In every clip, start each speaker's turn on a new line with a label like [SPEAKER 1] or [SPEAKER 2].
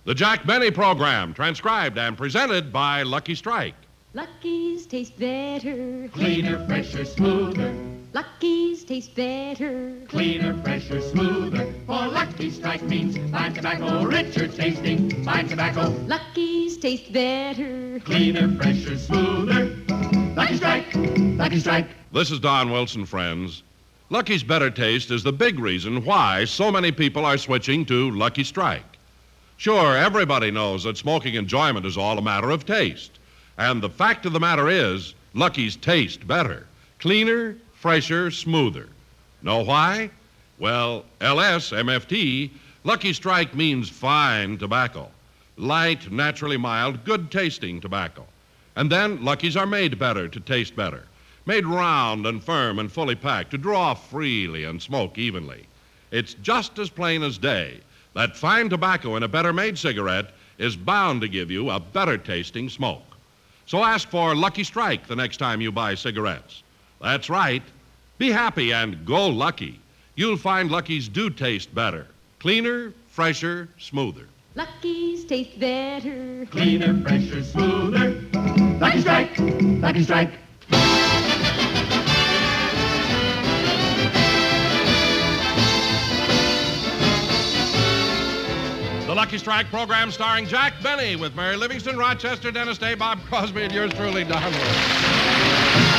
[SPEAKER 1] The Jack Benny Program, transcribed and presented by Lucky Strike.
[SPEAKER 2] Lucky's taste better.
[SPEAKER 3] Cleaner, fresher, smoother.
[SPEAKER 2] Lucky's taste better.
[SPEAKER 3] Cleaner, fresher, smoother. For Lucky Strike means fine tobacco, richer tasting, fine tobacco.
[SPEAKER 2] Lucky's taste better.
[SPEAKER 3] Cleaner, fresher, smoother. Lucky Strike, Lucky Strike.
[SPEAKER 1] This is Don Wilson, friends. Lucky's better taste is the big reason why so many people are switching to Lucky Strike. Sure, everybody knows that smoking enjoyment is all a matter of taste. And the fact of the matter is, Lucky's taste better. Cleaner, fresher, smoother. Know why? Well, LSMFT, Lucky Strike means fine tobacco. Light, naturally mild, good-tasting tobacco. And then Lucky's are made better to taste better. Made round and firm and fully packed to draw freely and smoke evenly. It's just as plain as day that fine tobacco in a better-made cigarette is bound to give you a better-tasting smoke. So ask for Lucky Strike the next time you buy cigarettes. That's right. Be happy and go lucky. You'll find Lucky's do taste better. Cleaner, fresher, smoother.
[SPEAKER 2] Lucky's taste better.
[SPEAKER 3] Cleaner, fresher, smoother. Lucky Strike, Lucky Strike.
[SPEAKER 1] The Lucky Strike program starring Jack Benny with Mary Livingston, Rochester, Dennis Day, Bob Crosby, and yours truly, Don Wilson.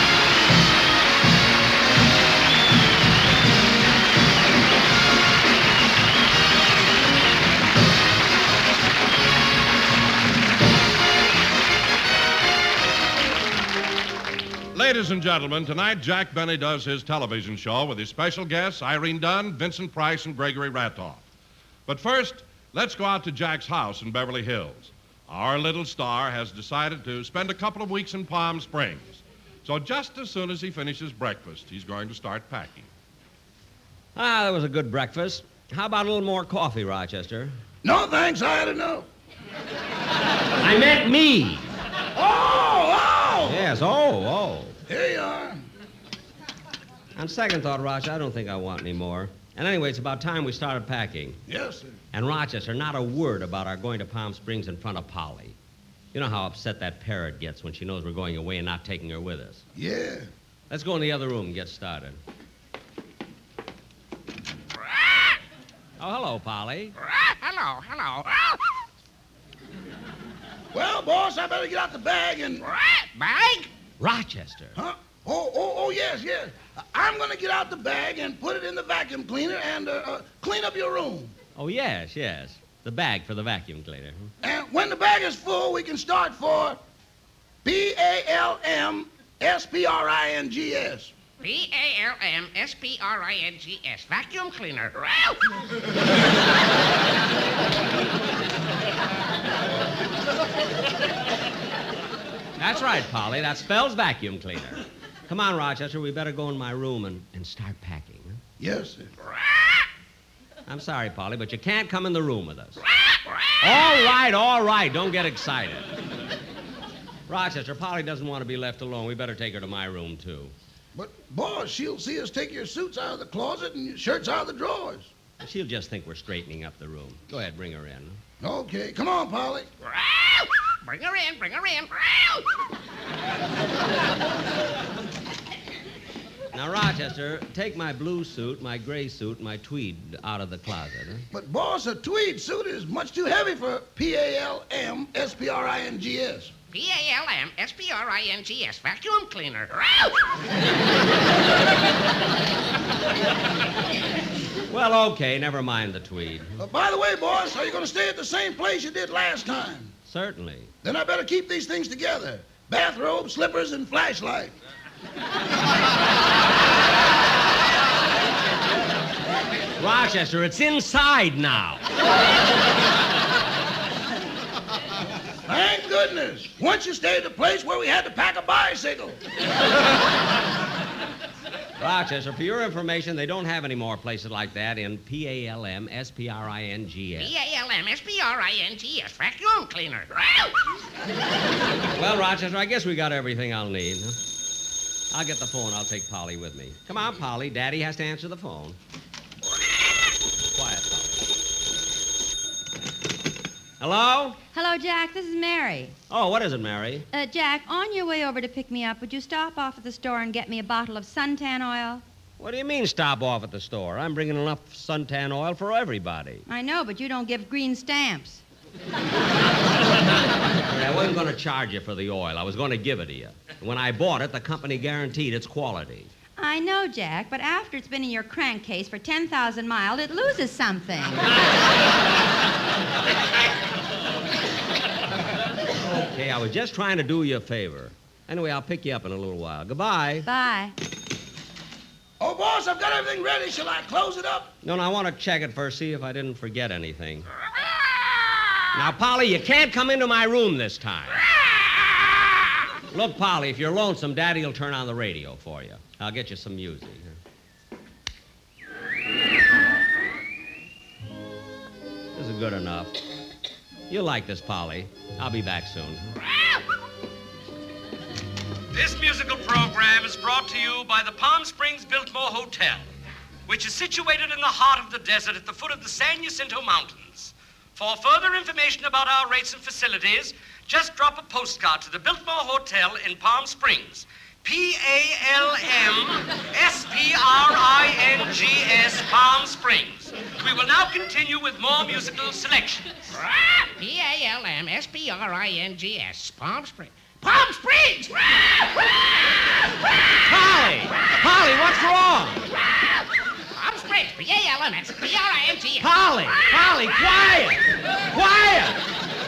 [SPEAKER 1] Ladies and gentlemen, tonight Jack Benny does his television show with his special guests, Irene Dunn, Vincent Price, and Gregory Ratoff. But first, let's go out to Jack's house in Beverly Hills. Our little star has decided to spend a couple of weeks in Palm Springs. So just as soon as he finishes breakfast, he's going to start packing.
[SPEAKER 4] That was a good breakfast. How about a little more coffee, Rochester?
[SPEAKER 5] No, thanks. I had enough.
[SPEAKER 4] I meant me.
[SPEAKER 5] Oh!
[SPEAKER 4] Yes, oh.
[SPEAKER 5] Here you are.
[SPEAKER 4] On second thought, Roch, I don't think I want any more. And anyway, it's about time we started packing.
[SPEAKER 5] Yes, sir.
[SPEAKER 4] And Rochester, not a word about our going to Palm Springs in front of Polly. You know how upset that parrot gets when she knows we're going away and not taking her with us.
[SPEAKER 5] Yeah.
[SPEAKER 4] Let's go in the other room and get started. Oh, hello, Polly.
[SPEAKER 6] Hello.
[SPEAKER 5] Well, boss, I better get out the bag and...
[SPEAKER 6] Bag?
[SPEAKER 4] Rochester.
[SPEAKER 5] Huh? Oh, yes. I'm going to get out the bag and put it in the vacuum cleaner and clean up your room.
[SPEAKER 4] Oh, yes. The bag for the vacuum cleaner.
[SPEAKER 5] And when the bag is full, we can start for PALMSPRINGS.
[SPEAKER 6] PALMSPRINGS. Vacuum cleaner.
[SPEAKER 4] That's right, Polly. That spells vacuum cleaner. Come on, Rochester. We better go in my room and start packing. Huh?
[SPEAKER 5] Yes, sir.
[SPEAKER 4] I'm sorry, Polly, but you can't come in the room with us. All right. Don't get excited. Rochester, Polly doesn't want to be left alone. We better take her to my room, too.
[SPEAKER 5] But, boss, she'll see us take your suits out of the closet and your shirts out of the drawers.
[SPEAKER 4] She'll just think we're straightening up the room. Go ahead, bring her in.
[SPEAKER 5] Okay. Come on, Polly.
[SPEAKER 6] Bring her in.
[SPEAKER 4] Now, Rochester, take my blue suit, my gray suit, and my tweed out of the closet. Huh?
[SPEAKER 5] But, boss, a tweed suit is much too heavy for PALMSPRINGS.
[SPEAKER 6] PALMSPRINGS. Vacuum cleaner.
[SPEAKER 4] Well, okay, never mind the tweed.
[SPEAKER 5] By the way, boss, are you going to stay at the same place you did last time?
[SPEAKER 4] Certainly.
[SPEAKER 5] Then I better keep these things together. Bathrobe, slippers, and flashlight.
[SPEAKER 4] Rochester, it's inside now.
[SPEAKER 5] Thank goodness. Once you stayed at a place where we had to pack a bicycle.
[SPEAKER 4] Rochester, for your information, they don't have any more places like that in PALMSPRINGS.
[SPEAKER 6] PALMSPRINGS. Vacuum cleaner.
[SPEAKER 4] Well, Rochester, I guess we got everything I'll need. Huh? I'll get the phone. I'll take Polly with me. Come on, Polly. Daddy has to answer the phone. Quiet, Polly. Hello?
[SPEAKER 7] Hello, Jack. This is Mary.
[SPEAKER 4] Oh, what is it, Mary?
[SPEAKER 7] Jack, on your way over to pick me up, would you stop off at the store and get me a bottle of suntan oil?
[SPEAKER 4] What do you mean stop off at the store? I'm bringing enough suntan oil for everybody.
[SPEAKER 7] I know, but you don't give green stamps.
[SPEAKER 4] I wasn't going to charge you for the oil. I was going to give it to you. When I bought it, the company guaranteed its quality.
[SPEAKER 7] I know, Jack, but after it's been in your crankcase for 10,000 miles, it loses something.
[SPEAKER 4] Okay, I was just trying to do you a favor. Anyway, I'll pick you up in a little while. Goodbye.
[SPEAKER 7] Bye.
[SPEAKER 5] Oh, boss, I've got everything ready. Shall I close it up?
[SPEAKER 4] No, I want to check it first, see if I didn't forget anything. Now, Polly, you can't come into my room this time. Look, Polly, if you're lonesome, Daddy'll turn on the radio for you. I'll get you some music. This is good enough. You'll like this, Polly. I'll be back soon.
[SPEAKER 8] This musical program is brought to you by the Palm Springs Biltmore Hotel, which is situated in the heart of the desert at the foot of the San Jacinto Mountains. For further information about our rates and facilities, just drop a postcard to the Biltmore Hotel in Palm Springs. P-A-L-M-S-P-R-I-N-G-S, Palm Springs. We will now continue with more musical selections.
[SPEAKER 6] P-A-L-M-S-P-R-I-N-G-S, Palm Springs. Palm Springs!
[SPEAKER 4] Polly! Polly, what's wrong?
[SPEAKER 6] Palm Springs, P-A-L-M-S-P-R-I-N-G-S.
[SPEAKER 4] Polly! Polly, quiet! Quiet!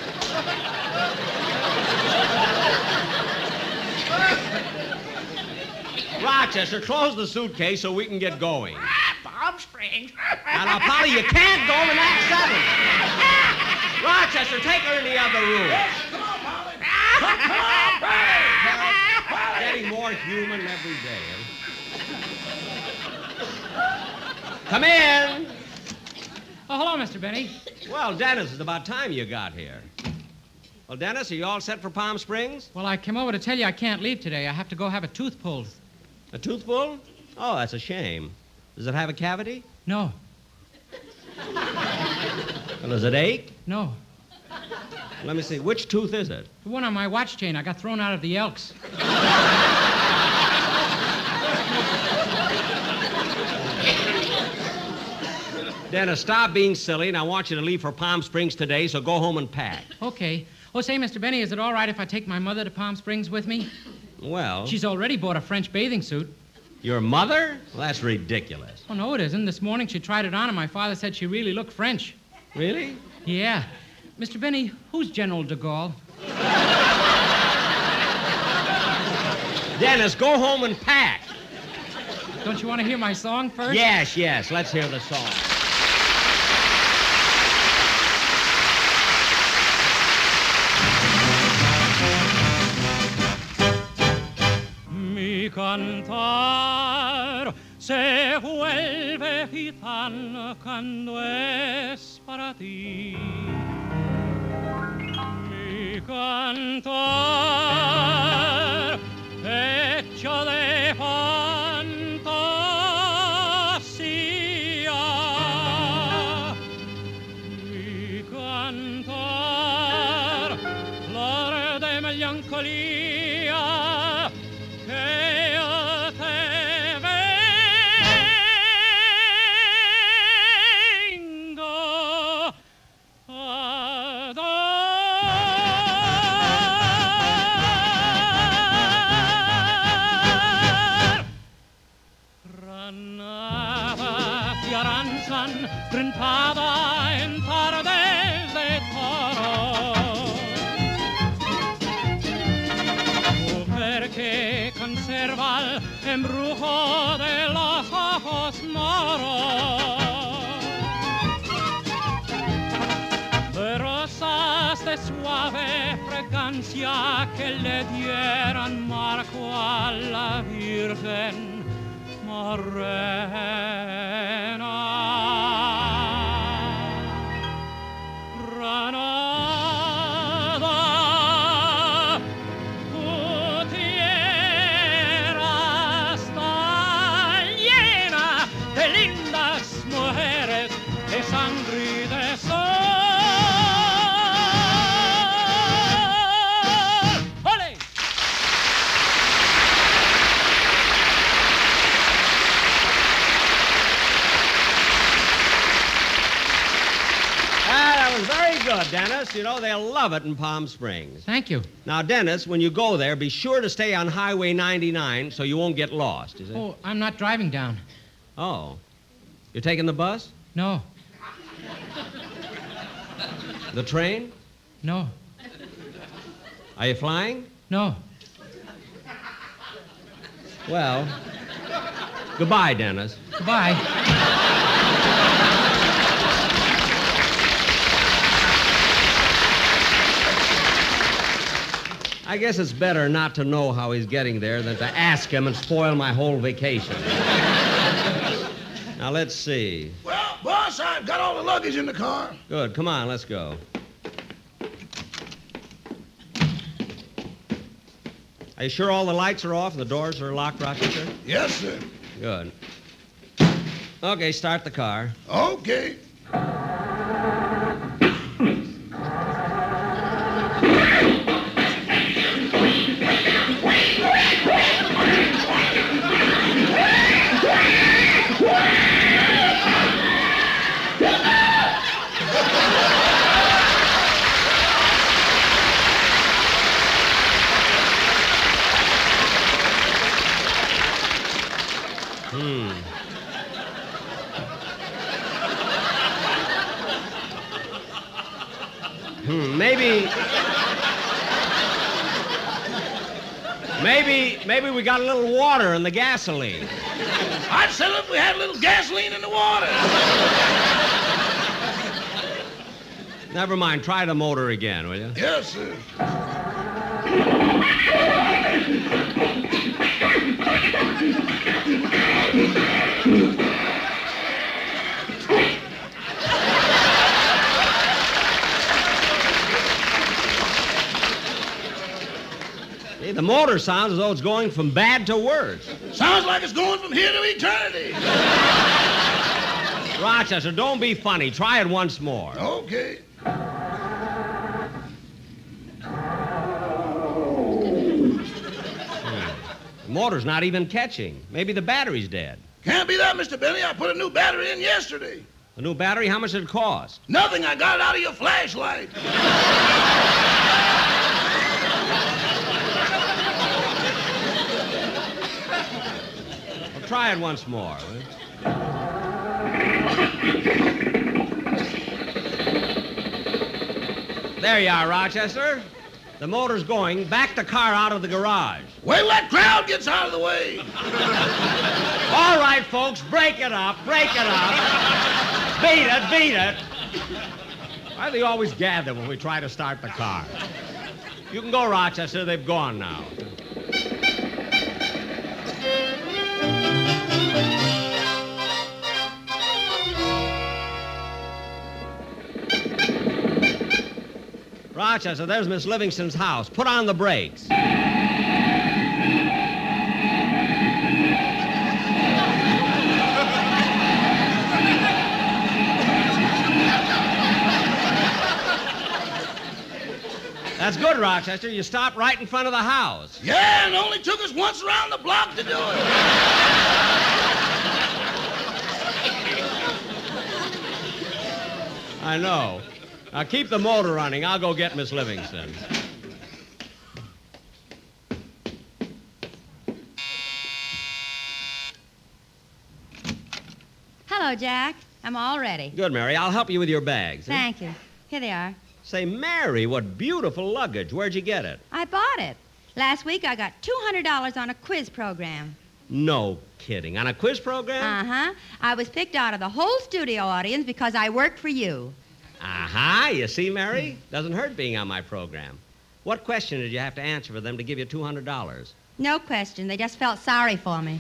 [SPEAKER 4] Rochester, close the suitcase so we can get going.
[SPEAKER 6] Palm Springs.
[SPEAKER 4] Now, Polly, you can't go in that setting. Rochester, take her in the other room.
[SPEAKER 5] Come on, Polly. Come on, Polly.
[SPEAKER 4] Getting more human every day. Come in.
[SPEAKER 9] Oh, hello, Mr. Benny.
[SPEAKER 4] Well, Dennis, it's about time you got here. Well, Dennis, are you all set for Palm Springs?
[SPEAKER 9] Well, I came over to tell you I can't leave today. I have to go have a tooth pulled.
[SPEAKER 4] A tooth pull? Oh, that's a shame. Does it have a cavity?
[SPEAKER 9] No.
[SPEAKER 4] Well, does it ache?
[SPEAKER 9] No.
[SPEAKER 4] Let me see. Which tooth is it?
[SPEAKER 9] The one on my watch chain. I got thrown out of the Elks.
[SPEAKER 4] Dennis, stop being silly, and I want you to leave for Palm Springs today, so go home and pack.
[SPEAKER 9] Okay. Oh, say, Mr. Benny, is it all right if I take my mother to Palm Springs with me?
[SPEAKER 4] Well...
[SPEAKER 9] She's already bought a French bathing suit.
[SPEAKER 4] Your mother? Well, that's ridiculous.
[SPEAKER 9] Oh, no, it isn't. This morning she tried it on, and my father said she really looked French.
[SPEAKER 4] Really?
[SPEAKER 9] Yeah. Mr. Benny, who's General de Gaulle?
[SPEAKER 4] Dennis, go home and pack.
[SPEAKER 9] Don't you want to hear my song first?
[SPEAKER 4] Yes. Let's hear the song.
[SPEAKER 9] Mi cantar se vuelve gitano cuando es para ti. Mi cantar hecho de fantasía. Mi cantar flor de melancolía. Que yo te vengo a dar. Granada y Aranzan, printada en tardes de toro. Mujer que conserva el embrujo de los ojos moros, de rosas de suave fragancia que le dieran marco a la Virgen morena. Granada, tu tierra está llena de lindas mujeres, de sangre y de sol.
[SPEAKER 4] Dennis. You know, they'll love it in Palm Springs.
[SPEAKER 9] Thank you.
[SPEAKER 4] Now, Dennis, when you go there, be sure to stay on Highway 99 so you won't get lost, is it?
[SPEAKER 9] Oh, I'm not driving down.
[SPEAKER 4] Oh. You're taking the bus?
[SPEAKER 9] No.
[SPEAKER 4] The train?
[SPEAKER 9] No.
[SPEAKER 4] Are you flying?
[SPEAKER 9] No.
[SPEAKER 4] Well, goodbye, Dennis.
[SPEAKER 9] Goodbye.
[SPEAKER 4] I guess it's better not to know how he's getting there than to ask him and spoil my whole vacation. Now, let's see.
[SPEAKER 5] Well, boss, I've got all the luggage in the car.
[SPEAKER 4] Good. Come on, let's go. Are you sure all the lights are off and the doors are locked, Rochester?
[SPEAKER 5] Yes, sir.
[SPEAKER 4] Good. Okay, start the car.
[SPEAKER 5] Okay.
[SPEAKER 4] Maybe we got a little water in the gasoline.
[SPEAKER 5] I'd settle if we had a little gasoline in the water.
[SPEAKER 4] Never mind. Try the motor again, will you?
[SPEAKER 5] Yes, sir.
[SPEAKER 4] See, the motor sounds as though it's going from bad to worse.
[SPEAKER 5] Sounds like it's going from here to eternity.
[SPEAKER 4] Rochester, don't be funny. Try it once more.
[SPEAKER 5] Okay.
[SPEAKER 4] The motor's not even catching. Maybe the battery's dead.
[SPEAKER 5] Can't be that, Mr. Benny. I put a new battery in yesterday.
[SPEAKER 4] A new battery? How much did it cost?
[SPEAKER 5] Nothing. I got it out of your flashlight.
[SPEAKER 4] Well, try it once more. Will you? There you are, Rochester. The motor's going. Back the car out of the garage.
[SPEAKER 5] Wait till that crowd gets out of the way.
[SPEAKER 4] All right, folks, break it up. Break it up. Beat it, beat it. Why do they always gather when we try to start the car? You can go, Rochester. They've gone now. Rochester, there's Miss Livingston's house. Put on the brakes. That's good, Rochester. You stopped right in front of the house.
[SPEAKER 5] Yeah, and it only took us once around the block to do it.
[SPEAKER 4] I know. Now, keep the motor running. I'll go get Miss Livingston.
[SPEAKER 7] Hello, Jack. I'm all ready.
[SPEAKER 4] Good, Mary. I'll help you with your bags.
[SPEAKER 7] Thank you. Here they are.
[SPEAKER 4] Say, Mary, what beautiful luggage. Where'd you get it?
[SPEAKER 7] I bought it. Last week I got $200 on a quiz program.
[SPEAKER 4] No kidding. On a quiz program?
[SPEAKER 7] Uh-huh. I was picked out of the whole studio audience because I worked for you.
[SPEAKER 4] Aha, you see, Mary? Doesn't hurt being on my program. What question did you have to answer for them to give you $200?
[SPEAKER 7] No question. They just felt sorry for me.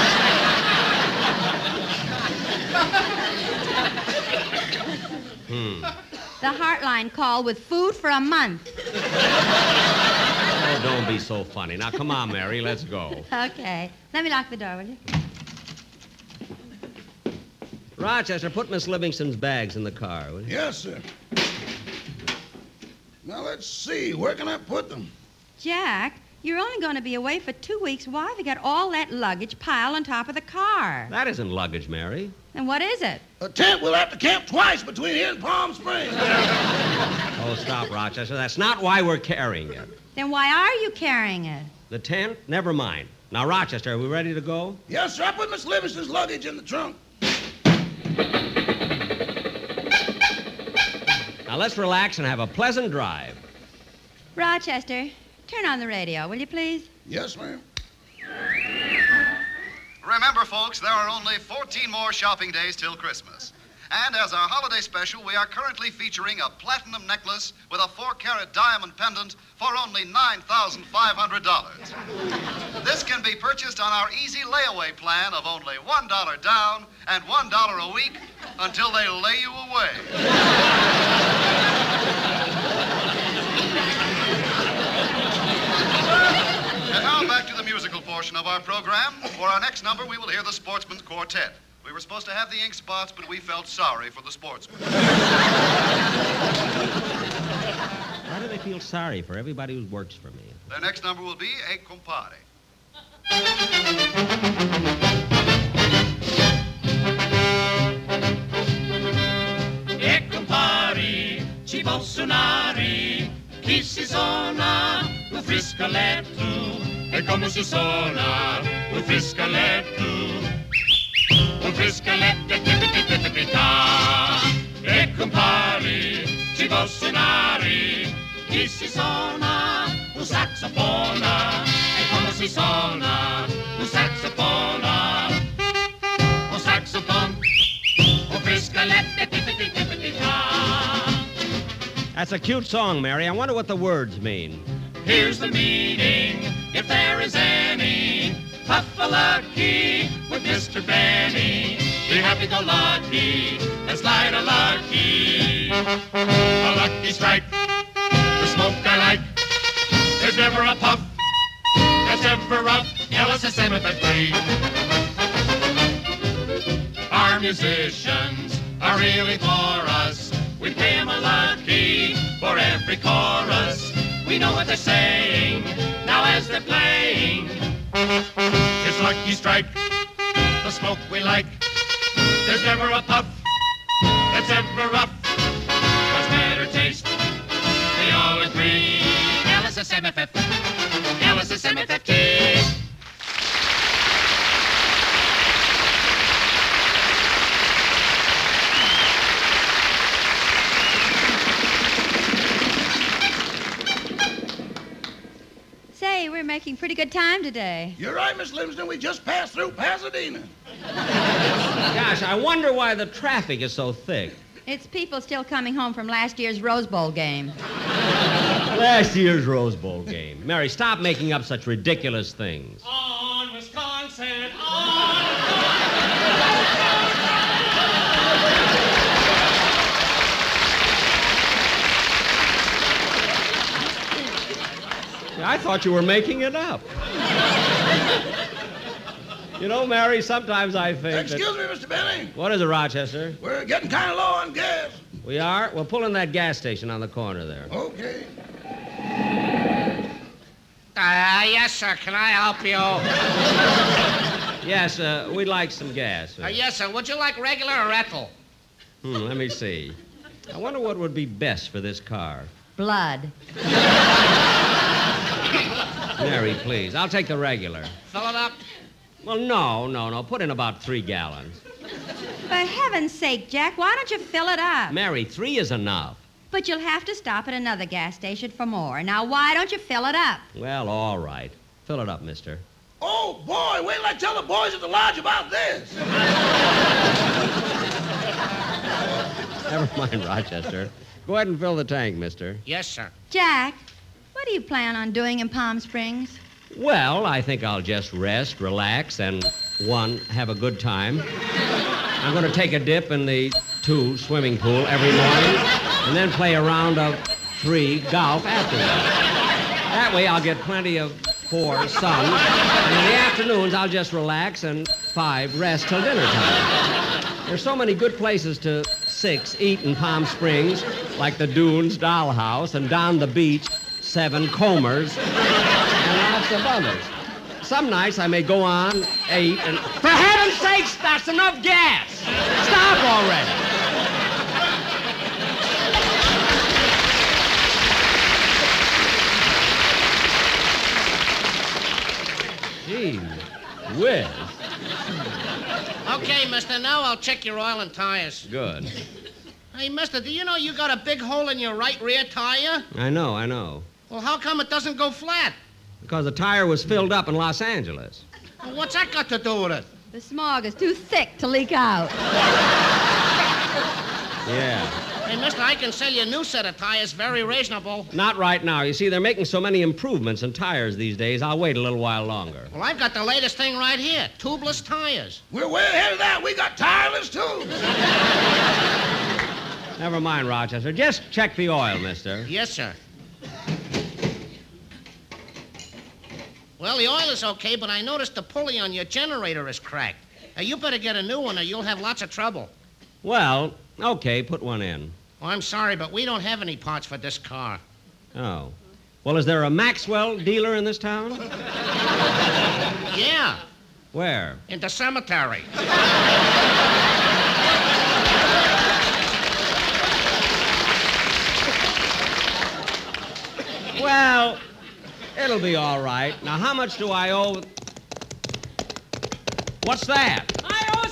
[SPEAKER 7] The Heartline called with food for a month.
[SPEAKER 4] Oh, don't be so funny. Now, come on, Mary, let's go.
[SPEAKER 7] Okay. Let me lock the door, will you?
[SPEAKER 4] Rochester, put Miss Livingston's bags in the car, will you?
[SPEAKER 5] Yes, sir. Now, let's see. Where can I put them?
[SPEAKER 7] Jack, you're only going to be away for 2 weeks. Why have you got all that luggage piled on top of the car?
[SPEAKER 4] That isn't luggage, Mary.
[SPEAKER 7] And what is it?
[SPEAKER 5] A tent. We'll have to camp twice between here and Palm Springs.
[SPEAKER 4] Oh, stop, Rochester. That's not why we're carrying it.
[SPEAKER 7] Then why are you carrying it?
[SPEAKER 4] The tent? Never mind. Now, Rochester, are we ready to go?
[SPEAKER 5] Yes, sir. I put Miss Livingston's luggage in the trunk.
[SPEAKER 4] Now, let's relax and have a pleasant drive.
[SPEAKER 7] Rochester, turn on the radio, will you please?
[SPEAKER 5] Yes, ma'am.
[SPEAKER 10] Remember, folks, there are only 14 more shopping days till Christmas. And as our holiday special, we are currently featuring a platinum necklace with a 4-carat diamond pendant for only $9,500. This can be purchased on our easy layaway plan of only $1 down and $1 a week until they lay you away. And now back to the musical portion of our program. For our next number, we will hear the Sportsman's Quartet. We were supposed to have the ink spots, but we felt sorry for the sportsmen.
[SPEAKER 4] Why do they feel sorry for everybody who works for me?
[SPEAKER 10] Their next number will be E Compare.
[SPEAKER 3] E compari, ci posso suonare, chi si suona, un friscoletto, e come si suona, un friscoletto. Un friscoletto tipi-tipi-tipi-ta. E compari, ci può suonare, chi si suona, un saxofona, e come si suona, un saxofona, un saxofon, un friscoletto tipi-tipi-tipi-ta.
[SPEAKER 4] That's a cute song, Mary. I wonder what the words mean.
[SPEAKER 3] Here's the meaning, if there is any. Puff-a-lucky with Mr. Benny. Be happy-go-lucky, let's light a lucky. A lucky strike, the smoke I like. There's never a puff that's ever rough. LSSM-free. Our musicians are really for us. We pay 'em a lucky for every chorus. We know what they're saying now as they're playing. It's Lucky Strike, the smoke we like. There's never a puff that's ever rough. Much better taste, we all agree. LSSMFF, LSSMFFT.
[SPEAKER 7] Say, we're making pretty good time today.
[SPEAKER 5] You're right, Miss Livingston. We just passed through Pasadena.
[SPEAKER 4] Gosh, I wonder why the traffic is so thick.
[SPEAKER 7] It's people still coming home from last year's Rose Bowl game.
[SPEAKER 4] Last year's Rose Bowl game. Mary, stop making up such ridiculous things.
[SPEAKER 3] On Wisconsin, on
[SPEAKER 4] I thought you were making it up. You know, Mary, sometimes I think
[SPEAKER 5] Excuse me, Mr. Benny.
[SPEAKER 4] What is it, Rochester?
[SPEAKER 5] We're getting kind of low on gas.
[SPEAKER 4] We are? Well, pull in that gas station on the corner there.
[SPEAKER 5] Okay.
[SPEAKER 6] Yes, sir. Can I help you?
[SPEAKER 4] Yes, we'd like some gas.
[SPEAKER 6] Yes, sir. Would you like regular or Ethel?
[SPEAKER 4] Let me see. I wonder what would be best for this car.
[SPEAKER 7] Blood.
[SPEAKER 4] Mary, please. I'll take the regular.
[SPEAKER 6] Fill it up?
[SPEAKER 4] Well, no. Put in about 3 gallons.
[SPEAKER 7] For heaven's sake, Jack, why don't you fill it up?
[SPEAKER 4] Mary, 3 is enough.
[SPEAKER 7] But you'll have to stop at another gas station for more. Now, why don't you fill it up?
[SPEAKER 4] Well, all right. Fill it up, mister.
[SPEAKER 5] Oh, boy, wait till I tell the boys at the lodge about this.
[SPEAKER 4] Never mind, Rochester. Go ahead and fill the tank, mister.
[SPEAKER 6] Yes, sir.
[SPEAKER 7] Jack, what do you plan on doing in Palm Springs?
[SPEAKER 4] Well, I think I'll just rest, relax, and, 1, have a good time. I'm going to take a dip in the 2, swimming pool every morning, and then play a round of 3, golf after that. That way I'll get plenty of 4, sun, and in the afternoons I'll just relax, and 5, rest till dinner time. There's so many good places to 6, eat in Palm Springs, like the Dunes Dollhouse, and down the beach, 7, Comers, and lots of others. Some nights I may go on 8, and for heaven's sakes, that's enough gas! Stop already! whiz.
[SPEAKER 6] Okay, mister, now I'll check your oil and tires.
[SPEAKER 4] Good.
[SPEAKER 6] Hey, mister, do you know you got a big hole in your right rear tire?
[SPEAKER 4] I know.
[SPEAKER 6] Well, how come it doesn't go flat?
[SPEAKER 4] Because the tire was filled up in Los Angeles.
[SPEAKER 6] Well, what's that got to do with it?
[SPEAKER 7] The smog is too thick to leak out.
[SPEAKER 4] Yeah.
[SPEAKER 6] Hey, mister, I can sell you a new set of tires, very reasonable.
[SPEAKER 4] Not right now. You see, they're making so many improvements in tires these days. I'll wait a little while longer.
[SPEAKER 6] Well, I've got the latest thing right here, tubeless tires.
[SPEAKER 5] We're way ahead of that. We got tireless, too.
[SPEAKER 4] Never mind, Rochester. Just check the oil, mister.
[SPEAKER 6] Yes, sir. Well, the oil is okay, but I noticed the pulley on your generator is cracked. You better get a new one or you'll have lots of trouble.
[SPEAKER 4] Well, okay, put one in.
[SPEAKER 6] Oh, I'm sorry, but we don't have any parts for this car.
[SPEAKER 4] Oh. Well, is there a Maxwell dealer in this town?
[SPEAKER 6] Yeah,
[SPEAKER 4] Where?
[SPEAKER 6] in the cemetery.
[SPEAKER 4] Well, it'll be all right. Now, how much do I owe? What's that?
[SPEAKER 9] I owe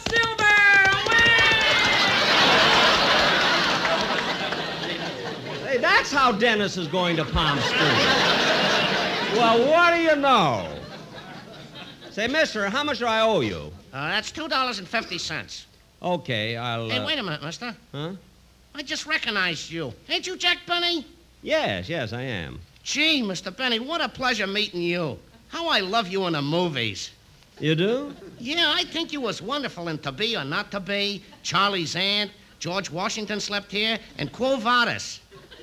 [SPEAKER 9] Silver!
[SPEAKER 4] Hey, that's how Dennis is going to Palm Springs. Well, what do you know? Say, mister, how much do I owe you?
[SPEAKER 6] That's $2.50.
[SPEAKER 4] Okay, I'll...
[SPEAKER 6] Hey, wait a minute, mister.
[SPEAKER 4] Huh?
[SPEAKER 6] I just recognized you. Ain't you Jack Benny?
[SPEAKER 4] Yes, I am.
[SPEAKER 6] Gee, Mr. Benny, what a pleasure meeting you. How I love you in the movies.
[SPEAKER 4] You do?
[SPEAKER 6] Yeah, I think you was wonderful in To Be or Not to Be, Charlie's Aunt, George Washington Slept Here, and Quo Vadis.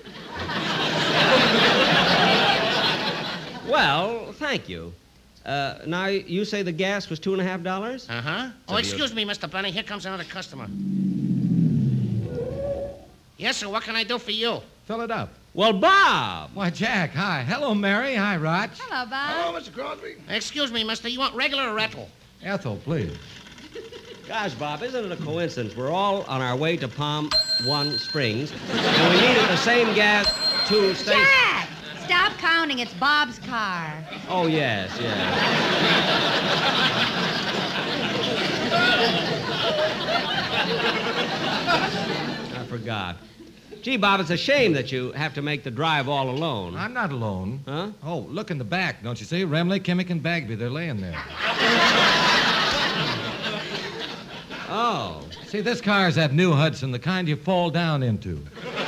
[SPEAKER 4] Well, thank you. Now, you say the gas was $2.50?
[SPEAKER 6] Uh-huh. Oh, excuse me, Mr. Benny. Here comes another customer. Yes, sir. What can I do for you?
[SPEAKER 11] Fill it up.
[SPEAKER 4] Well, Bob!
[SPEAKER 11] Why, Jack, hi. Hello, Mary. Hi, Roch.
[SPEAKER 7] Hello, Bob.
[SPEAKER 5] Hello, Mr. Crosby.
[SPEAKER 6] Excuse me, mister. You want regular or Ethel?
[SPEAKER 11] Ethel, please.
[SPEAKER 4] Gosh, Bob, isn't it a coincidence? We're all on our way to Palm Springs, and we needed the same gas to stay...
[SPEAKER 7] Jack! Stop counting. It's Bob's car.
[SPEAKER 4] Oh, yes. I forgot. Gee, Bob, it's a shame that you have to make the drive all alone.
[SPEAKER 11] I'm not alone.
[SPEAKER 4] Huh?
[SPEAKER 11] Oh, look in the back, don't you see? Remley, Kimmick, and Bagby, they're laying there.
[SPEAKER 4] Oh.
[SPEAKER 11] See, this car's that new Hudson, the kind you fall down into.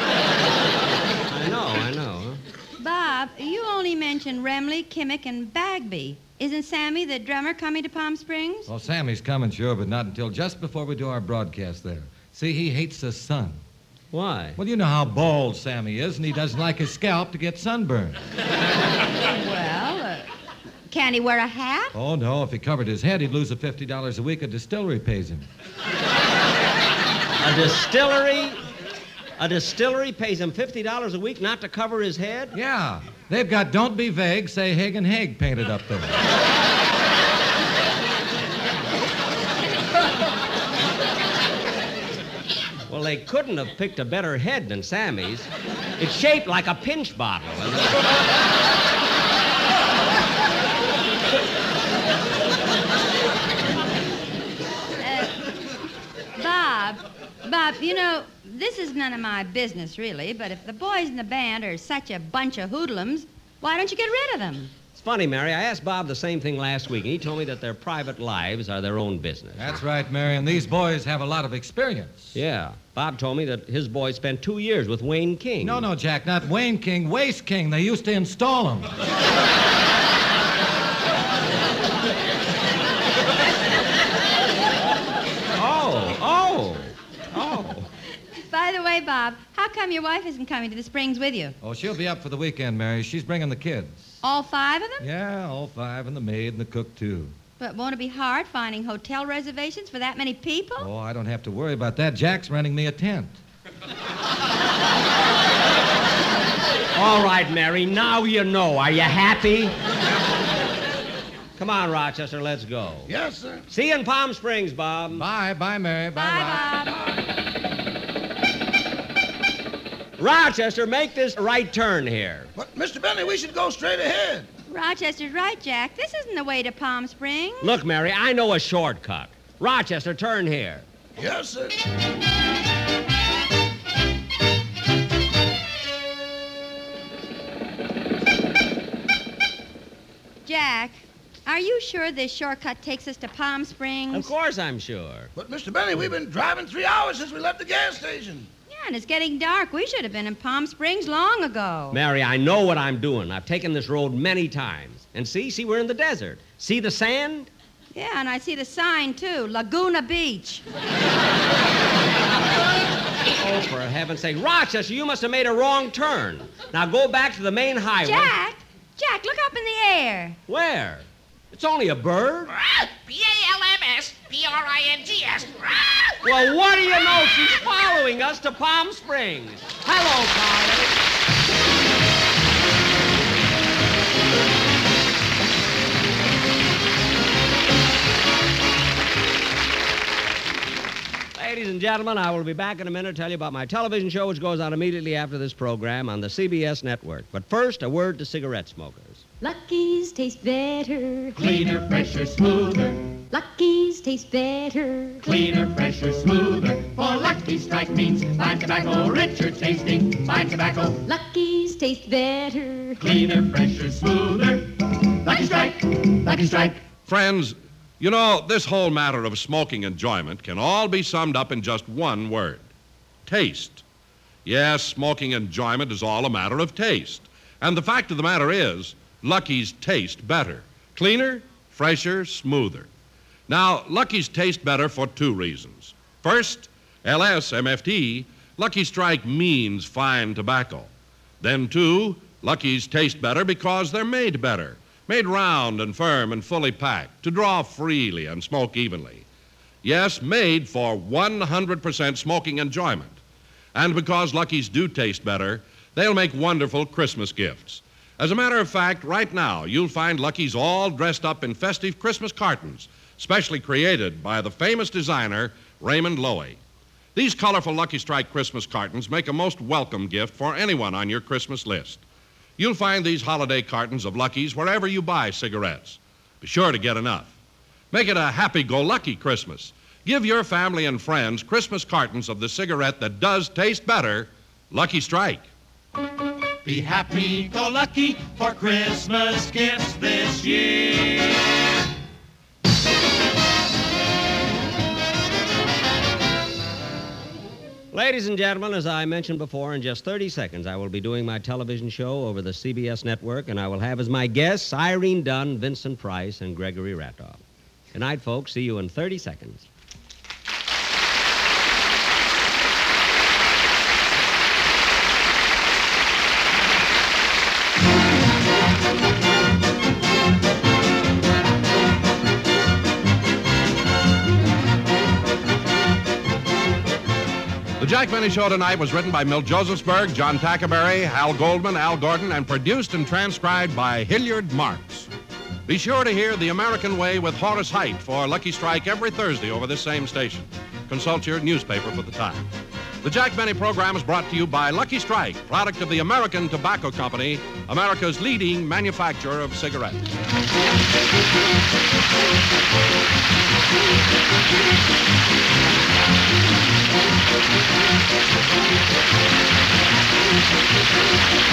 [SPEAKER 4] I know. Huh?
[SPEAKER 7] Bob, you only mentioned Remley, Kimmick, and Bagby. Isn't Sammy, the drummer, coming to Palm Springs?
[SPEAKER 11] Well, Sammy's coming, sure, but not until just before we do our broadcast there. See, he hates the sun.
[SPEAKER 4] Why?
[SPEAKER 11] Well, you know how bald Sammy is, and he doesn't like his scalp to get sunburned.
[SPEAKER 7] Well, can he wear a hat?
[SPEAKER 11] Oh, no, if he covered his head, he'd lose the $50 a week a distillery pays him.
[SPEAKER 4] A distillery? A distillery pays him $50 a week not to cover his head?
[SPEAKER 11] Yeah. They've got Don't Be Vague, Say Haig and Haig painted up there.
[SPEAKER 4] Well, they couldn't have picked a better head than Sammy's. It's shaped like a pinch bottle.
[SPEAKER 7] Bob, you know, this is none of my business, really, but if the boys in the band are such a bunch of hoodlums, why don't you get rid of them?
[SPEAKER 4] It's funny, Mary. I asked Bob the same thing last week, and he told me that their private lives are their own business.
[SPEAKER 11] That's right, Mary, and these boys have a lot of experience.
[SPEAKER 4] Yeah. Bob told me that his boy spent 2 years with Wayne King.
[SPEAKER 11] No, Jack, not Wayne King, Waste King. They used to install him.
[SPEAKER 4] Oh.
[SPEAKER 7] By the way, Bob, how come your wife isn't coming to the Springs with you?
[SPEAKER 11] Oh, she'll be up for the weekend, Mary. She's bringing the kids.
[SPEAKER 7] All 5 of them?
[SPEAKER 11] Yeah, all 5, and the maid and the cook, too.
[SPEAKER 7] But won't it be hard finding hotel reservations for that many people?
[SPEAKER 11] Oh, I don't have to worry about that. Jack's renting me a tent.
[SPEAKER 4] All right, Mary, now you know. Are you happy? Come on, Rochester, let's go.
[SPEAKER 5] Yes, sir.
[SPEAKER 4] See you in Palm Springs, Bob.
[SPEAKER 11] Bye, Mary.
[SPEAKER 7] Bye, Bob.
[SPEAKER 4] Rochester, make this right turn here.
[SPEAKER 5] But, Mr. Benny, we should go straight ahead.
[SPEAKER 7] Rochester's right, Jack. This isn't the way to Palm Springs.
[SPEAKER 4] Look, Mary, I know a shortcut. Rochester, turn here.
[SPEAKER 5] Yes, sir.
[SPEAKER 7] Jack, are you sure this shortcut takes us to Palm Springs?
[SPEAKER 4] Of course I'm sure.
[SPEAKER 5] But, Mr. Benny, we've been driving 3 hours since we left the gas station.
[SPEAKER 7] Yeah, and it's getting dark. We should have been in Palm Springs long ago.
[SPEAKER 4] Mary, I know what I'm doing. I've taken this road many times. And see, we're in the desert. See the sand?
[SPEAKER 7] Yeah, and I see the sign, too. Laguna Beach.
[SPEAKER 4] Oh, for heaven's sake. Rochester, you must have made a wrong turn. Now go back to the main highway.
[SPEAKER 7] Jack, look up in the air.
[SPEAKER 4] Where? It's only a bird.
[SPEAKER 6] P-A-L-M-S-P-R-I-N-G-S.
[SPEAKER 4] Well, what do you know? She's following us to Palm Springs. Hello, Carly. Ladies and gentlemen, I will be back in a minute to tell you about my television show, which goes on immediately after this program on the CBS network. But first, a word to cigarette smokers.
[SPEAKER 2] Lucky's taste better.
[SPEAKER 3] Cleaner, fresher, smoother.
[SPEAKER 2] Lucky's taste better.
[SPEAKER 3] Cleaner, fresher, smoother. For Lucky Strike means fine tobacco, richer tasting, fine tobacco.
[SPEAKER 2] Lucky's taste better.
[SPEAKER 3] Cleaner, fresher, smoother. Lucky Strike, Lucky Strike.
[SPEAKER 1] Friends, you know, this whole matter of smoking enjoyment can all be summed up in just one word: taste. Yes, smoking enjoyment is all a matter of taste. And the fact of the matter is, Lucky's taste better. Cleaner, fresher, smoother. Now, Lucky's taste better for 2 reasons. First, LSMFT, Lucky Strike means fine tobacco. Then, 2, Lucky's taste better because they're made better. Made round and firm and fully packed to draw freely and smoke evenly. Yes, made for 100% smoking enjoyment. And because Lucky's do taste better, they'll make wonderful Christmas gifts. As a matter of fact, right now, you'll find Lucky's all dressed up in festive Christmas cartons, specially created by the famous designer, Raymond Loewy. These colorful Lucky Strike Christmas cartons make a most welcome gift for anyone on your Christmas list. You'll find these holiday cartons of Lucky's wherever you buy cigarettes. Be sure to get enough. Make it a happy-go-lucky Christmas. Give your family and friends Christmas cartons of the cigarette that does taste better, Lucky Strike.
[SPEAKER 3] Be happy-go-lucky for Christmas gifts this year.
[SPEAKER 4] Ladies and gentlemen, as I mentioned before, in just 30 seconds, I will be doing my television show over the CBS network, and I will have as my guests Irene Dunn, Vincent Price, and Gregory Ratoff. Good night, folks. See you in 30 seconds.
[SPEAKER 1] The Jack Benny Show tonight was written by Milt Josephsberg, John Tackerberry, Hal Goldman, Al Gordon, and produced and transcribed by Hilliard Marks. Be sure to hear The American Way with Horace Heidt for Lucky Strike every Thursday over this same station. Consult your newspaper for the time. The Jack Benny program is brought to you by Lucky Strike, product of the American Tobacco Company, America's leading manufacturer of cigarettes.
[SPEAKER 3] Thank you.